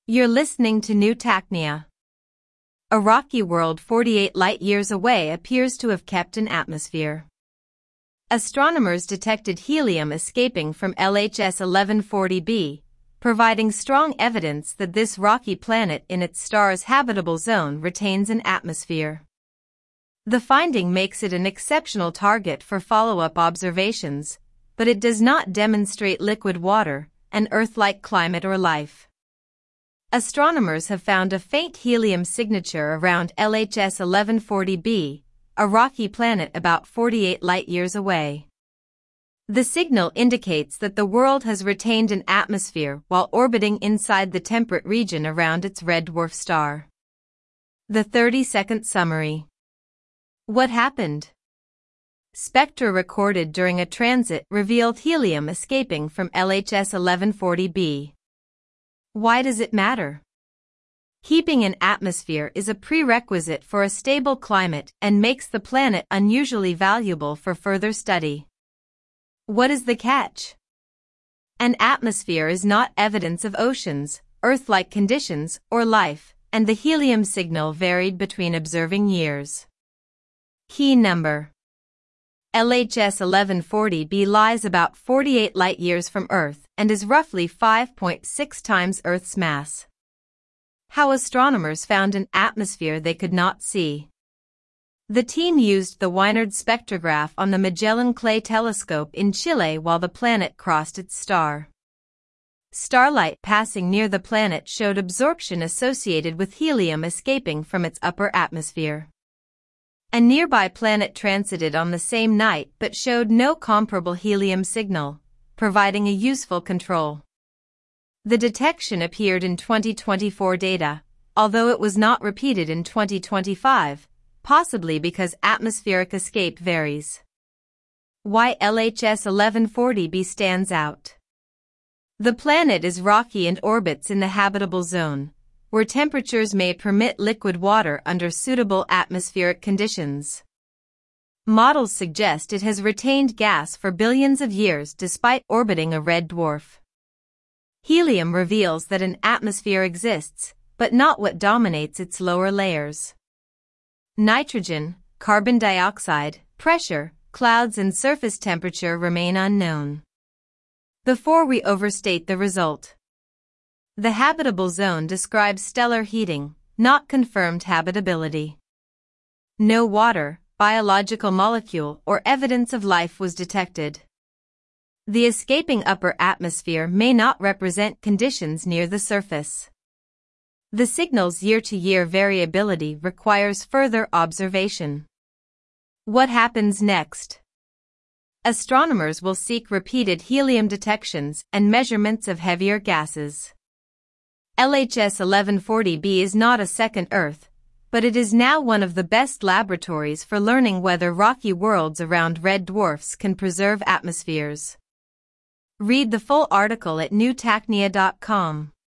You're listening to New Tacnia. A rocky world 48 light-years away appears to have kept an atmosphere. Astronomers detected helium escaping from LHS 1140b, providing strong evidence that this rocky planet in its star's habitable zone retains an atmosphere. The finding makes it an exceptional target for follow-up observations, but it does not demonstrate liquid water, an Earth-like climate or life. Astronomers have found a faint helium signature around LHS 1140b, a rocky planet about 48 light-years away. The signal indicates that the world has retained an atmosphere while orbiting inside the temperate region around its red dwarf star. The 30-second summary. What happened? Spectra recorded during a transit revealed helium escaping from LHS 1140b. Why does it matter? Keeping an atmosphere is a prerequisite for a stable climate and makes the planet unusually valuable for further study. What is the catch? An atmosphere is not evidence of oceans, Earth-like conditions, or life, and the helium signal varied between observing years. Key number. LHS 1140b lies about 48 light-years from Earth and is roughly 5.6 times Earth's mass. How astronomers found an atmosphere they could not see. The team used the Weinard spectrograph on the Magellan Clay telescope in Chile while the planet crossed its star. Starlight passing near the planet showed absorption associated with helium escaping from its upper atmosphere. A nearby planet transited on the same night but showed no comparable helium signal, providing a useful control. The detection appeared in 2024 data, although it was not repeated in 2025, possibly because atmospheric escape varies. Why LHS 1140b stands out. The planet is rocky and orbits in the habitable zone, where temperatures may permit liquid water under suitable atmospheric conditions. Models suggest it has retained gas for billions of years despite orbiting a red dwarf. Helium reveals that an atmosphere exists, but not what dominates its lower layers. Nitrogen, carbon dioxide, pressure, clouds and surface temperature remain unknown. Before we overstate the result. The habitable zone describes stellar heating, not confirmed habitability. No water, biological molecule, or evidence of life was detected. The escaping upper atmosphere may not represent conditions near the surface. The signal's year-to-year variability requires further observation. What happens next? Astronomers will seek repeated helium detections and measurements of heavier gases. LHS 1140b is not a second Earth, but it is now one of the best laboratories for learning whether rocky worlds around red dwarfs can preserve atmospheres. Read the full article at newtacnia.com.